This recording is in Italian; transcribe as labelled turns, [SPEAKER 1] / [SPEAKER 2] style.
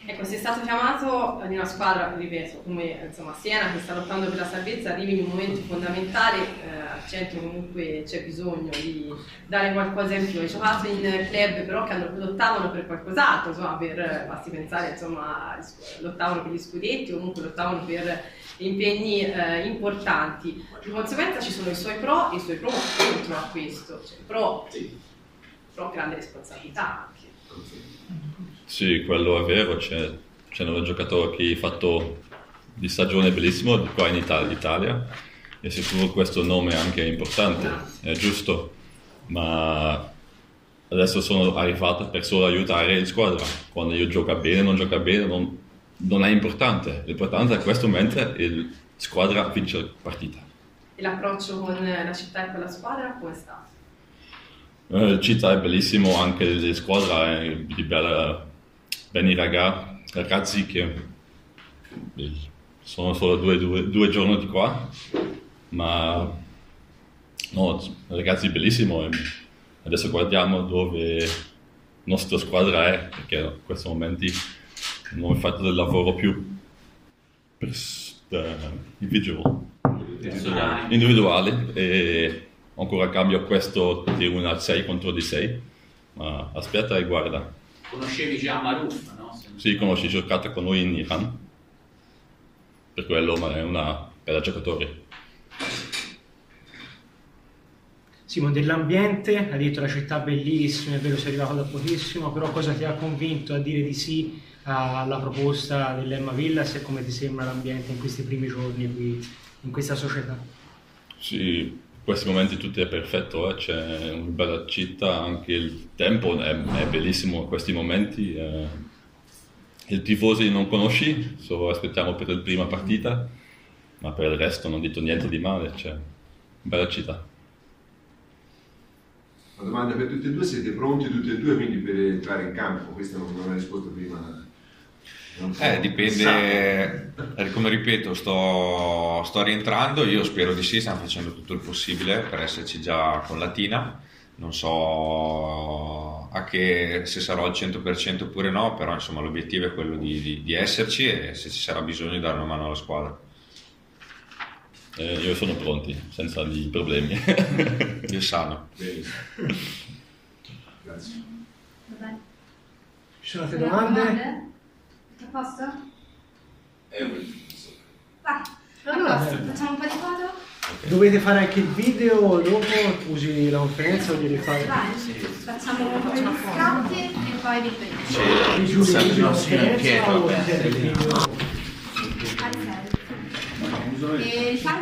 [SPEAKER 1] Ecco, sei stato chiamato di una squadra, ripeto, come insomma Siena, che sta lottando per la salvezza, arrivi in un momento fondamentale, al centro comunque c'è bisogno di dare qualcosa in più. Hai giocato in club però che lottavano per qualcos'altro, insomma, basti pensare, insomma, lottavano per gli scudetti o comunque lottavano per impegni importanti. Di conseguenza ci sono i suoi pro e i suoi pro contro a questo. Cioè, pro grande responsabilità anche.
[SPEAKER 2] Sì, quello è vero, c'è un giocatore che ha fatto di stagione bellissimo qua in Italia e sicuro questo nome anche è importante, è giusto, ma adesso sono arrivato per solo aiutare la squadra. Quando io gioco bene o non gioca bene non è importante, l'importante è in questo momento la squadra vince la partita.
[SPEAKER 1] E l'approccio con la città e con la squadra come è stato?
[SPEAKER 2] La città è bellissimo, anche la squadra è di bella. Bene ragazzi che sono solo due giorni di qua, ma no, ragazzi bellissimo. Adesso guardiamo dove la nostra squadra è, perché in questi momenti non ho fatto del lavoro più individuale e ancora cambio questo di 1 a 6 contro di 6, ma aspetta e guarda.
[SPEAKER 3] Conoscevi già Maruf, no?
[SPEAKER 2] Sì, conosci, giocato con noi in Iran, per quello, ma è una bella giocatore.
[SPEAKER 4] Simon, dell'ambiente, hai detto la città bellissima, è vero sei arrivato da pochissimo, però cosa ti ha convinto a dire di sì alla proposta dell'Emma Villas e come ti sembra l'ambiente in questi primi giorni qui, in questa società?
[SPEAKER 2] Sì, in questi momenti tutto è perfetto, c'è una bella città, anche il tempo è bellissimo in questi momenti. I tifosi non conosci, solo aspettiamo per la prima partita, ma per il resto non ho detto niente di male, c'è una bella città.
[SPEAKER 5] Una domanda per tutti e due, siete pronti tutti e due quindi per entrare in campo? Questa non ho risposto prima.
[SPEAKER 6] Dipende, come ripeto, sto rientrando, io spero di sì, stiamo facendo tutto il possibile per esserci già con Latina, non so se sarò al 100% oppure no, però insomma l'obiettivo è quello di esserci e se ci sarà bisogno di dare una mano alla squadra.
[SPEAKER 2] Io sono pronti, senza di problemi.
[SPEAKER 6] Io sano.
[SPEAKER 5] Grazie.
[SPEAKER 4] Ci sono altre domande?
[SPEAKER 7] A posto?
[SPEAKER 4] Vai.
[SPEAKER 7] Allora, facciamo un po' di foto?
[SPEAKER 4] Okay. Dovete fare anche il video dopo, usi la conferenza o devi fare?
[SPEAKER 7] Vai, facciamo un po' di scatti e poi vi
[SPEAKER 4] conferenza o il video?
[SPEAKER 7] E